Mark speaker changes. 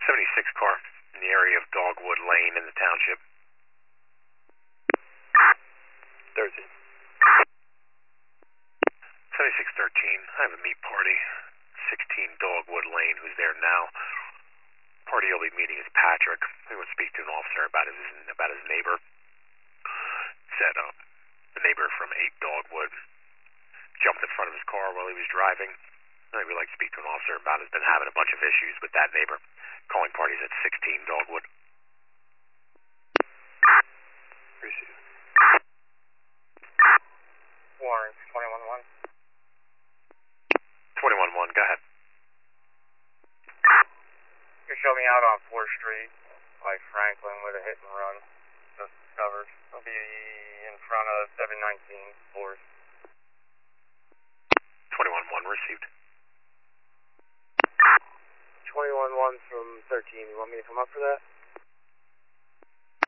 Speaker 1: 76 car in the area of Dogwood Lane in the township.
Speaker 2: 13.
Speaker 1: 7613, I have a meet party. 16 Dogwood Lane, who's there now. Party you'll be meeting is Patrick. We would speak to an officer about his neighbor. Said the neighbor from 8 Dogwood jumped in front of his car while he was driving. We'd like to speak to an officer about has been having a bunch of issues with that neighbor. Calling parties at 16 Dogwood.
Speaker 2: Received.
Speaker 3: Warrants, 21-1.
Speaker 1: 21-1, go ahead.
Speaker 3: You show me out on 4th Street by Franklin with a hit and run. Just discovered. It'll be in front of 719 4th.
Speaker 1: 21-1, received.
Speaker 2: 21-1 from 13. You want me to come up for that?